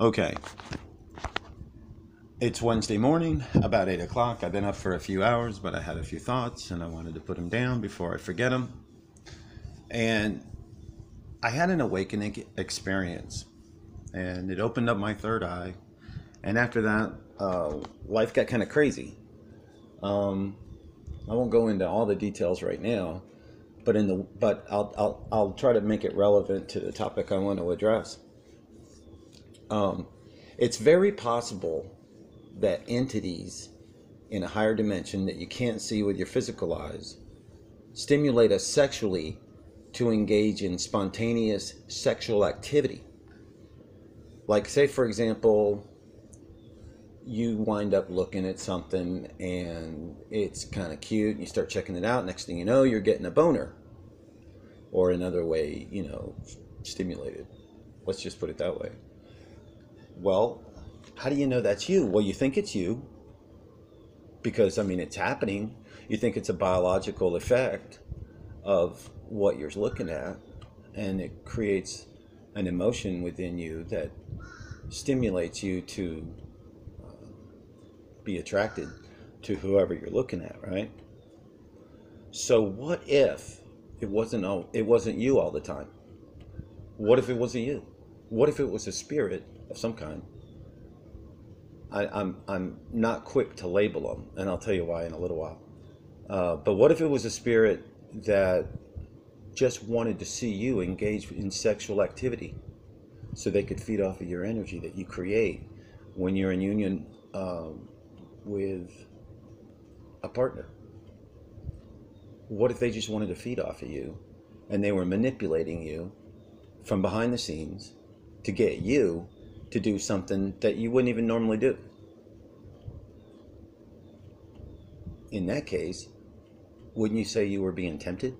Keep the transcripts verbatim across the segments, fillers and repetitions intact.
Okay, it's Wednesday morning, about eight o'clock. I've been up for a few hours, but I had a few thoughts and I wanted to put them down before I forget them. And I had an awakening experience, and it opened up my third eye. And after that, uh, life got kind of crazy. Um, I won't go into all the details right now, but in the but I'll I'll I'll try to make it relevant to the topic I want to address. Um, it's very possible that entities in a higher dimension that you can't see with your physical eyes stimulate us sexually to engage in spontaneous sexual activity. Like, say, for example, you wind up looking at something and it's kind of cute, and you start checking it out. Next thing you know, you're getting a boner, or another way, you know, stimulated. Let's just put it that way. Well, how do you know that's you? Well, you think it's you because, I mean, it's happening. You think it's a biological effect of what you're looking at, and it creates an emotion within you that stimulates you to uh, be attracted to whoever you're looking at, right? So what if it wasn't all, it wasn't you all the time? What if it wasn't you? What if it was a spirit of some kind? I, I'm I'm not quick to label them, and I'll tell you why in a little while. Uh, but what if it was a spirit that just wanted to see you engage in sexual activity, so they could feed off of your energy that you create when you're in union um, with a partner? What if they just wanted to feed off of you, and they were manipulating you from behind the scenes to get you to do something that you wouldn't even normally do? In that case, wouldn't you say you were being tempted?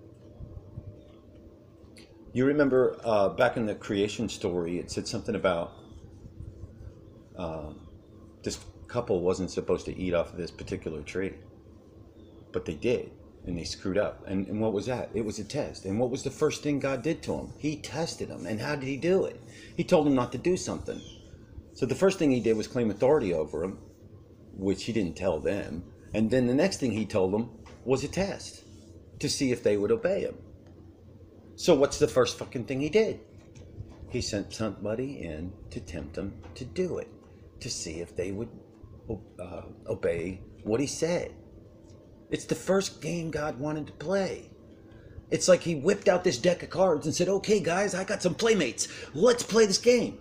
You remember uh, back in the creation story, it said something about uh, this couple wasn't supposed to eat off of this particular tree, but they did, and they screwed up. And, and what was that? It was a test. And what was the first thing God did to them? He tested them. And how did he do it? He told them not to do something. So the first thing he did was claim authority over them, which he didn't tell them. And then the next thing he told them was a test to see if they would obey him. So what's the first fucking thing he did? He sent somebody in to tempt them to do it, to see if they would uh, obey what he said. It's the first game God wanted to play. It's like he whipped out this deck of cards and said, okay, guys, I got some playmates. Let's play this game.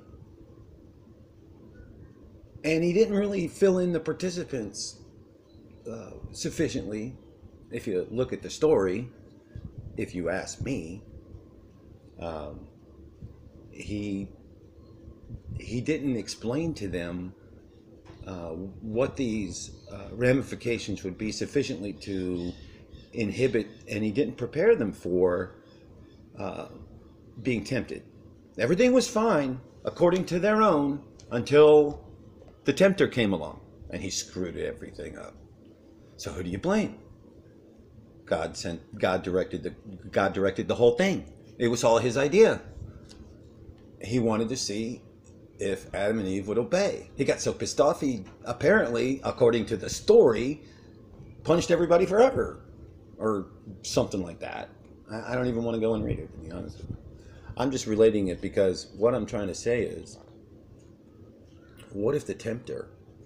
And he didn't really fill in the participants uh, sufficiently. If you look at the story, if you ask me, um, he he didn't explain to them uh, what these uh, ramifications would be sufficiently to inhibit, and he didn't prepare them for uh, being tempted. Everything was fine according to their own until the tempter came along and he screwed everything up. So who do you blame? God sent, God directed the, God directed the whole thing. It was all his idea. He wanted to see if Adam and Eve would obey. He got so pissed off, he apparently, according to the story, punched everybody forever, or something like that. I, I don't even want to go and read it, to be honest with you. I'm just relating it because what I'm trying to say is, what if the tempter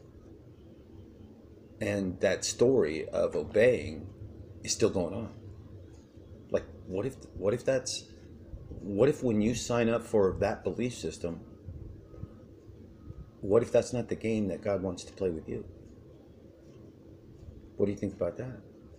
and that story of obeying is still going on? Like, what if, what if that's, what if when you sign up for that belief system, what if that's not the game that God wants to play with you? What do you think about that?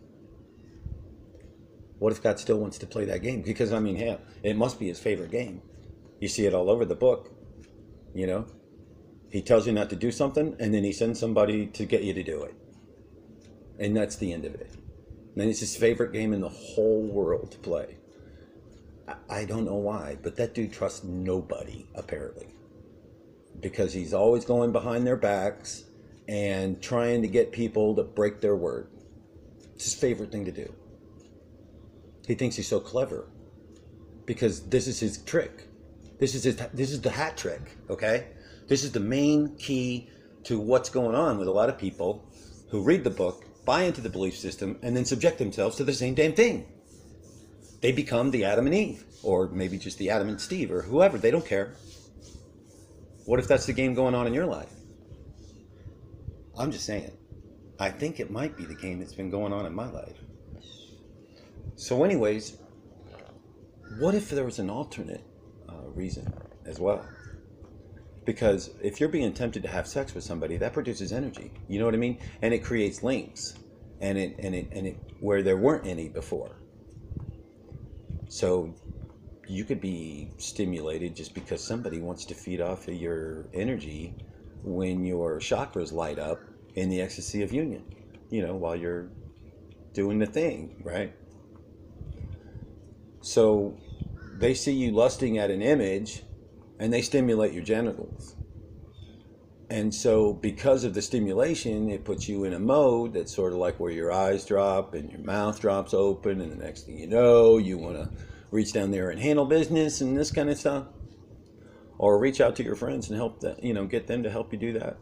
What if God still wants to play that game? Because, I mean, hell, it must be his favorite game. You see it all over the book, you know? He tells you not to do something, and then he sends somebody to get you to do it. And that's the end of it. And it's his favorite game in the whole world to play. I, I don't know why, but that dude trusts nobody, apparently. Because he's always going behind their backs and trying to get people to break their word. It's his favorite thing to do. He thinks he's so clever because this is his trick. This is his, this is the hat trick, okay? This is the main key to what's going on with a lot of people who read the book, buy into the belief system, and then subject themselves to the same damn thing. They become the Adam and Eve, or maybe just the Adam and Steve, or whoever. They don't care. What if that's the game going on in your life? I'm just saying. I think it might be the game that's been going on in my life. So anyways, what if there was an alternate uh, reason as well? Because if you're being tempted to have sex with somebody, that produces energy. You know what I mean? And it creates links, and it and it and it where there weren't any before. So you could be stimulated just because somebody wants to feed off of your energy when your chakras light up in the ecstasy of union, you know, while you're doing the thing, right? So they see you lusting at an image and they stimulate your genitals. And so because of the stimulation, it puts you in a mode that's sort of like where your eyes drop and your mouth drops open, and the next thing you know, you want to reach down there and handle business and this kind of stuff. Or reach out to your friends and help them, you know, get them to help you do that.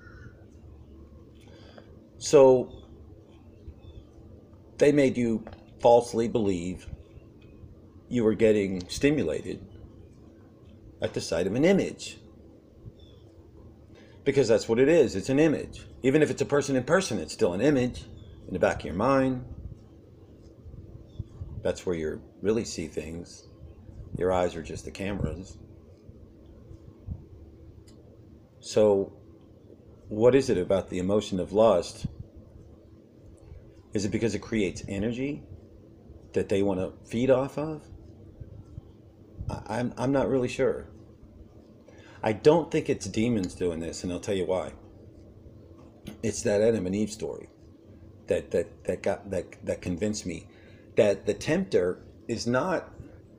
So they made you falsely believe you were getting stimulated at the sight of an image. Because that's what it is. It's an image. Even if it's a person in person, it's still an image in the back of your mind. That's where you really see things. Your eyes are just the cameras. So, what is it about the emotion of lust? Is it because it creates energy that they want to feed off of? I, I'm, I'm not really sure. I don't think it's demons doing this, and I'll tell you why. It's that Adam and Eve story that that that got that that convinced me that the tempter is not,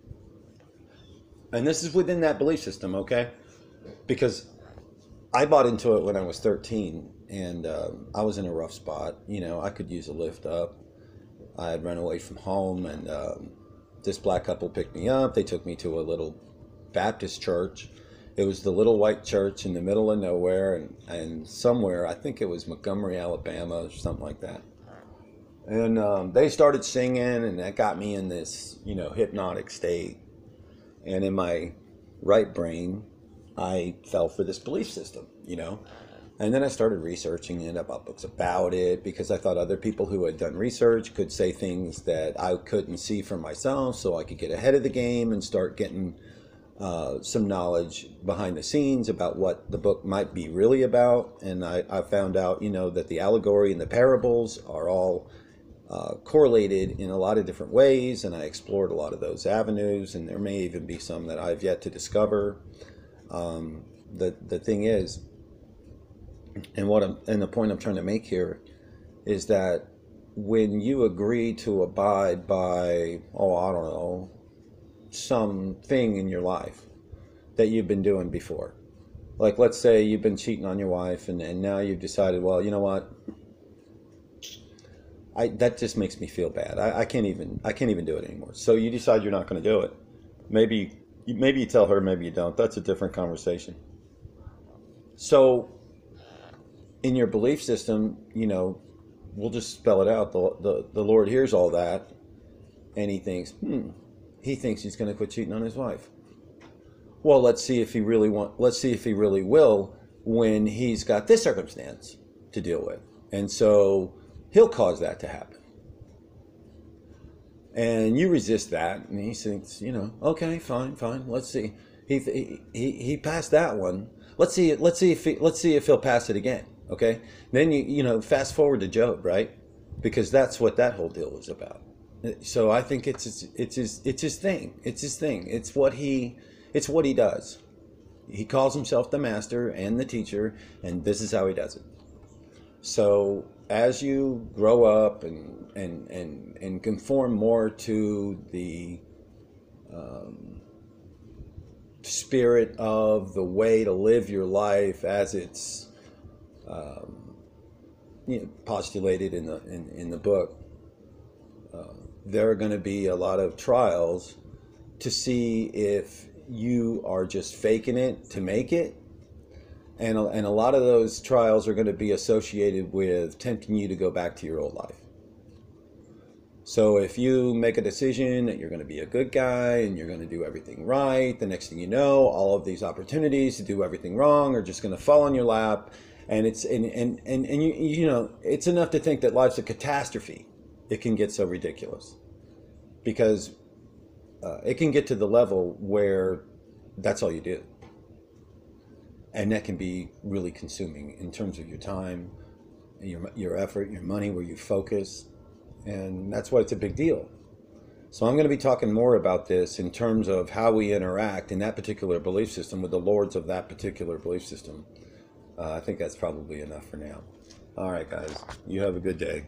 and this is within that belief system, okay? Because I bought into it when I was thirteen, and um, I was in a rough spot. You know, I could use a lift up. I had run away from home, and um, this black couple picked me up. They took me to a little Baptist church. It was the little white church in the middle of nowhere, and, and somewhere, I think it was Montgomery, Alabama, or something like that. And um, they started singing, and that got me in this, you know, hypnotic state. And in my right brain, I fell for this belief system, you know. And then I started researching it, about books about it, because I thought other people who had done research could say things that I couldn't see for myself, so I could get ahead of the game and start getting uh, some knowledge behind the scenes about what the book might be really about. And I, I found out, you know, that the allegory and the parables are all uh, correlated in a lot of different ways, and I explored a lot of those avenues, and there may even be some that I've yet to discover. Um, the the thing is, and what I'm, and the point I'm trying to make here is that when you agree to abide by, oh, I don't know, something in your life that you've been doing before, like let's say you've been cheating on your wife, and, and now you've decided, well, you know what, I that just makes me feel bad. I, I can't even I can't even do it anymore. So you decide you're not going to do it. Maybe maybe you tell her, maybe you don't. That's a different conversation. So in your belief system, you know, we'll just spell it out. The, the, the Lord hears all that, and he thinks, hmm, he thinks he's going to quit cheating on his wife. Well, let's see if he really want. Let's see if he really will when he's got this circumstance to deal with, and so he'll cause that to happen. And you resist that, and he thinks, you know, okay, fine, fine. Let's see. He he he passed that one. Let's see. Let's see if he, let's see if he'll pass it again. Okay. Then you you know fast forward to Job, right? Because that's what that whole deal is about. So I think it's it's, it's his it's his thing. It's his thing. It's what he it's what he does. He calls himself the master and the teacher, and this is how he does it. So as you grow up and and and, and conform more to the um, spirit of the way to live your life as it's um, you know, postulated in the in, in the book, uh, there are going to be a lot of trials to see if you are just faking it to make it, And a, and a lot of those trials are going to be associated with tempting you to go back to your old life. So if you make a decision that you're going to be a good guy and you're going to do everything right, the next thing you know, all of these opportunities to do everything wrong are just going to fall on your lap. And it's and and and, and you you know, it's enough to think that life's a catastrophe. It can get so ridiculous because uh, it can get to the level where that's all you do. And that can be really consuming in terms of your time, your your effort, your money, where you focus. And that's why it's a big deal. So I'm going to be talking more about this in terms of how we interact in that particular belief system with the lords of that particular belief system. Uh, I think that's probably enough for now. All right, guys. You have a good day.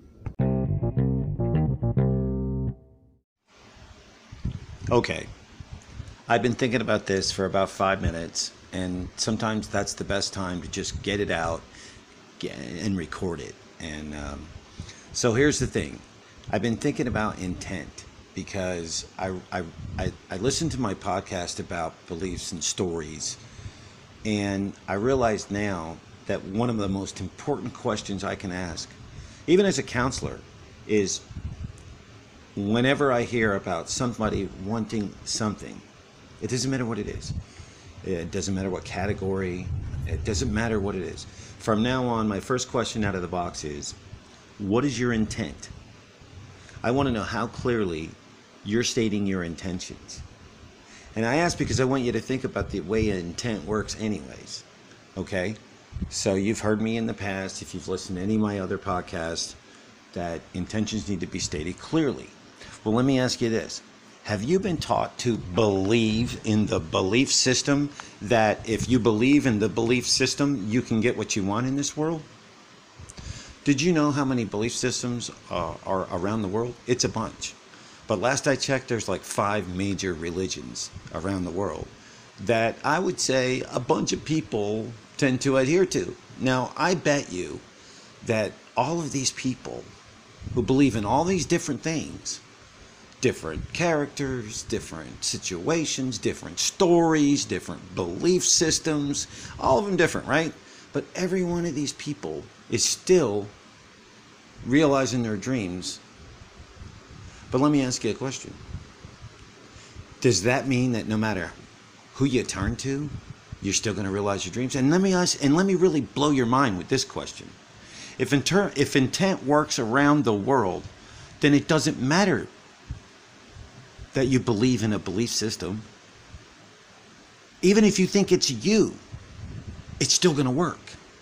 Okay. I've been thinking about this for about five minutes, and sometimes that's the best time to just get it out get, and record it. And um, so here's the thing. I've been thinking about intent because I, I, I, I listened to my podcast about beliefs and stories, and I realize now that one of the most important questions I can ask, even as a counselor, is whenever I hear about somebody wanting something, it doesn't matter what it is. It doesn't matter what category. It doesn't matter what it is. From now on, my first question out of the box is, what is your intent? I want to know how clearly you're stating your intentions. And I ask because I want you to think about the way intent works anyways. Okay? So you've heard me in the past, if you've listened to any of my other podcasts, that intentions need to be stated clearly. Well, let me ask you this. Have you been taught to believe in the belief system, that if you believe in the belief system, you can get what you want in this world? Did you know how many belief systems uh, are around the world? It's a bunch. But last I checked, there's like five major religions around the world that I would say a bunch of people tend to adhere to. Now, I bet you that all of these people who believe in all these different things, different characters, different situations, different stories, different belief systems, all of them different, right? But every one of these people is still realizing their dreams. But let me ask you a question. Does that mean that no matter who you turn to, you're still going to realize your dreams? And let me ask, and let me really blow your mind with this question. If inter, if intent works around the world, then it doesn't matter that you believe in a belief system. Even if you think it's you, it's still going to work.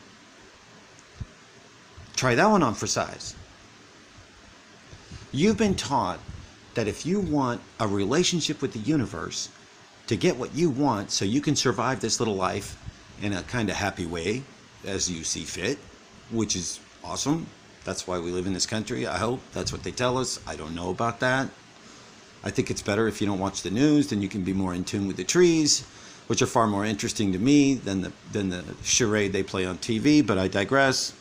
Try that one on for size. You've been taught that if you want a relationship with the universe to get what you want so you can survive this little life in a kind of happy way as you see fit, which is awesome. That's why we live in this country, I hope. That's what they tell us. I don't know about that. I think it's better if you don't watch the news, then you can be more in tune with the trees, which are far more interesting to me than the, than the charade they play on T V, but I digress.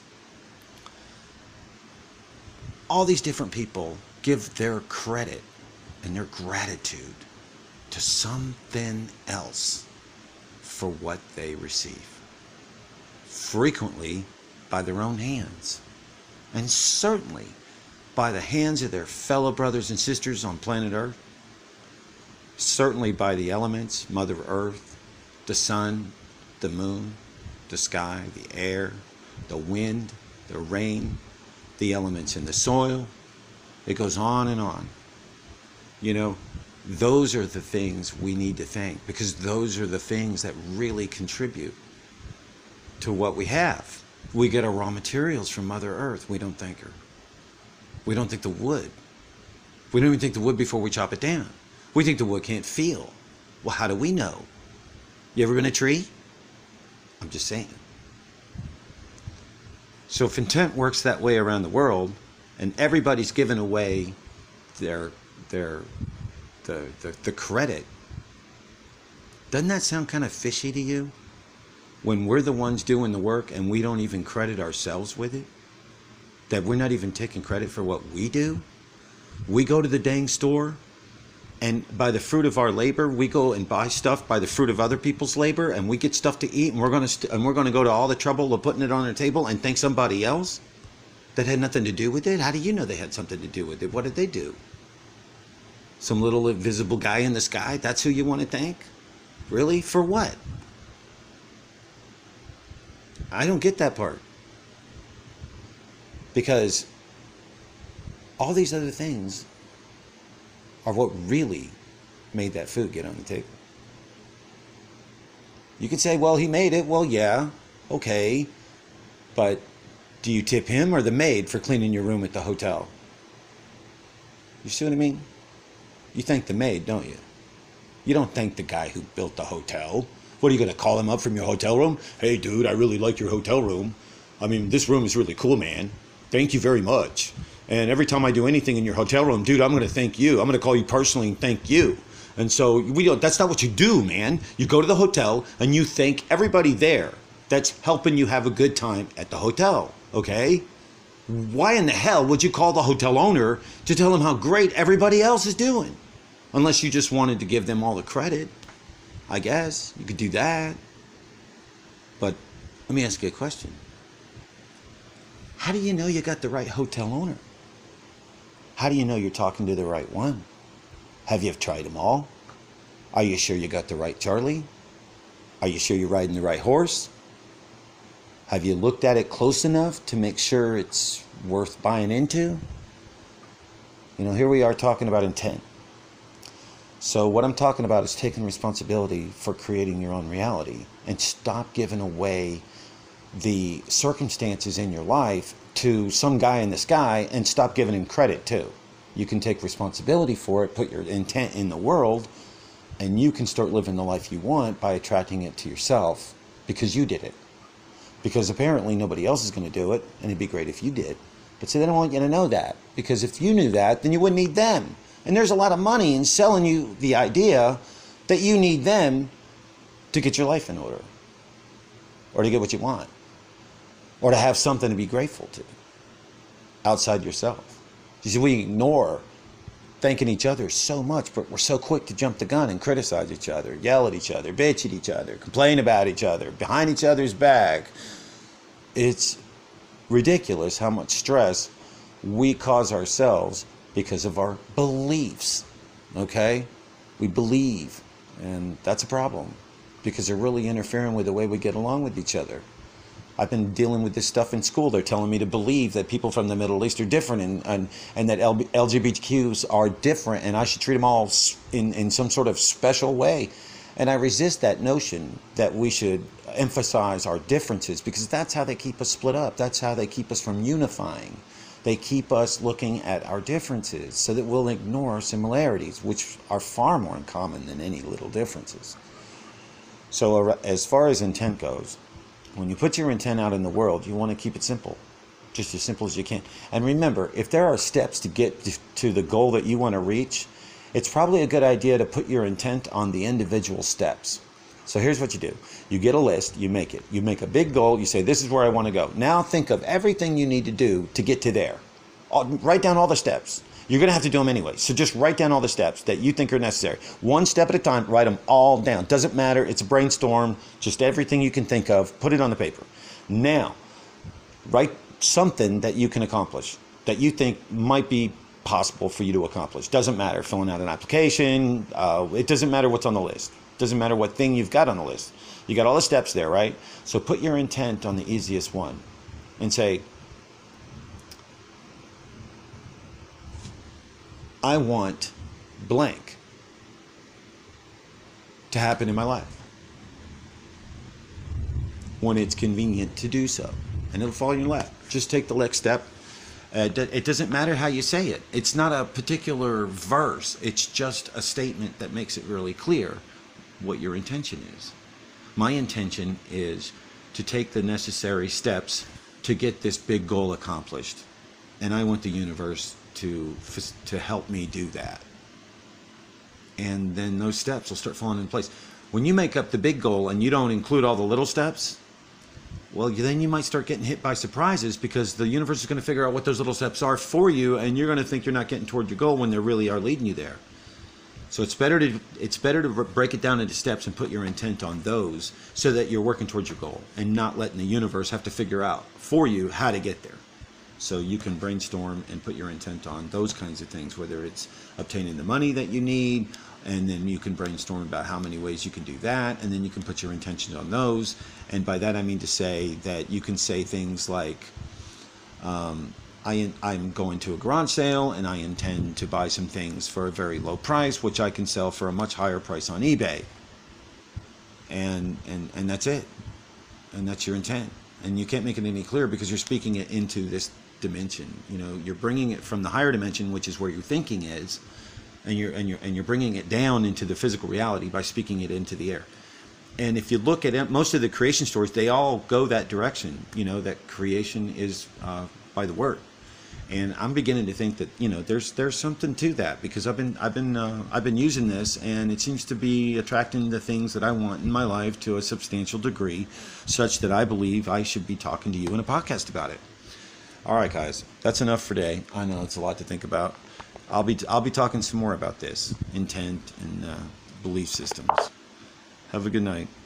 All these different people give their credit and their gratitude to something else for what they receive, frequently by their own hands, and certainly by the hands of their fellow brothers and sisters on planet Earth, certainly by the elements, Mother Earth, the sun, the moon, the sky, the air, the wind, the rain, the elements in the soil. It goes on and on. You know, those are the things we need to thank, because those are the things that really contribute to what we have. We get our raw materials from Mother Earth. We don't thank her. We don't think the wood. We don't even think the wood before we chop it down. We think the wood can't feel. Well, how do we know? You ever been a tree? I'm just saying. So if intent works that way around the world, and everybody's given away their their the the, the credit, doesn't that sound kind of fishy to you? When we're the ones doing the work and we don't even credit ourselves with it? That we're not even taking credit for what we do? We go to the dang store and by the fruit of our labor, we go and buy stuff by the fruit of other people's labor, and we get stuff to eat, and we're gonna st- and we're gonna go to all the trouble of putting it on our table and thank somebody else that had nothing to do with it. How do you know they had something to do with it? What did they do? Some little invisible guy in the sky? That's who you want to thank? Really? For what? I don't get that part. Because all these other things are what really made that food get on the table. You can say, well, he made it. Well, yeah, okay. But do you tip him or the maid for cleaning your room at the hotel? You see what I mean? You thank the maid, don't you? You don't thank the guy who built the hotel. What, are you going to call him up from your hotel room? Hey, dude, I really like your hotel room. I mean, this room is really cool, man. Thank you very much. And every time I do anything in your hotel room, dude, I'm going to thank you. I'm going to call you personally and thank you. And so we don't, that's not what you do, man. You go to the hotel and you thank everybody there that's helping you have a good time at the hotel, okay? Why in the hell would you call the hotel owner to tell him how great everybody else is doing? Unless you just wanted to give them all the credit, I guess. You could do that. But let me ask you a question. How do you know you got the right hotel owner? How do you know you're talking to the right one? Have you tried them all? Are you sure you got the right Charlie? Are you sure you're riding the right horse? Have you looked at it close enough to make sure it's worth buying into? You know, here we are talking about intent. So what I'm talking about is taking responsibility for creating your own reality and stop giving away the circumstances in your life to some guy in the sky and stop giving him credit too. You can take responsibility for it, put your intent in the world, and you can start living the life you want by attracting it to yourself because you did it. Because apparently nobody else is going to do it, and it'd be great if you did. But see, they don't want you to know that, because if you knew that, then you wouldn't need them. And there's a lot of money in selling you the idea that you need them to get your life in order, or to get what you want, or to have something to be grateful to outside yourself. You see, we ignore thanking each other so much, but we're so quick to jump the gun and criticize each other, yell at each other, bitch at each other, complain about each other, behind each other's back. It's ridiculous how much stress we cause ourselves because of our beliefs, okay? We believe, and that's a problem because they're really interfering with the way we get along with each other. I've been dealing with this stuff in school. They're telling me to believe that people from the Middle East are different and, and, and that L G B T Qs are different and I should treat them all in, in some sort of special way. And I resist that notion that we should emphasize our differences because that's how they keep us split up. That's how they keep us from unifying. They keep us looking at our differences so that we'll ignore similarities, which are far more in common than any little differences. So as far as intent goes, when you put your intent out in the world, you want to keep it simple, just as simple as you can. And remember, if there are steps to get to the goal that you want to reach, it's probably a good idea to put your intent on the individual steps. So here's what you do. You get a list, you make it. You make a big goal, you say, this is where I want to go. Now think of everything you need to do to get to there. Write down all the steps. You're going to have to do them anyway. So just write down all the steps that you think are necessary. One step at a time, write them all down. Doesn't matter. It's a brainstorm. Just everything you can think of, put it on the paper. Now, write something that you can accomplish, that you think might be possible for you to accomplish. Doesn't matter. Filling out an application. Uh, it doesn't matter what's on the list. Doesn't matter what thing you've got on the list. You got all the steps there, right? So put your intent on the easiest one and say, I want blank to happen in my life when it's convenient to do so. And it'll fall in your lap. Just take the next step. Uh, it doesn't matter how you say it. It's not a particular verse. It's just a statement that makes it really clear what your intention is. My intention is to take the necessary steps to get this big goal accomplished. And I want the universe to to help me do that. And then those steps will start falling in place. When you make up the big goal and you don't include all the little steps, well, then you might start getting hit by surprises because the universe is going to figure out what those little steps are for you, and you're going to think you're not getting toward your goal when they really are leading you there. So it's better to it's better to break it down into steps and put your intent on those, so that you're working towards your goal and not letting the universe have to figure out for you how to get there. So you can brainstorm and put your intent on those kinds of things, whether it's obtaining the money that you need, and then you can brainstorm about how many ways you can do that, and then you can put your intentions on those. And by that I mean to say that you can say things like, um, I, I'm going to a garage sale and I intend to buy some things for a very low price, which I can sell for a much higher price on eBay. And, and, and that's it. And that's your intent. And you can't make it any clearer because you're speaking it into this dimension. You know, you're bringing it from the higher dimension, which is where your thinking is, and you're and you're and you're bringing it down into the physical reality by speaking it into the air. And if you look at it, most of the creation stories, they all go that direction. You know, that creation is uh, by the word. And I'm beginning to think that, you know, there's there's something to that, because I've been I've been uh, I've been using this, and it seems to be attracting the things that I want in my life to a substantial degree, such that I believe I should be talking to you in a podcast about it. All right, guys, that's enough for today. I know it's a lot to think about. I'll be I'll be talking some more about this intent and uh, belief systems. Have a good night.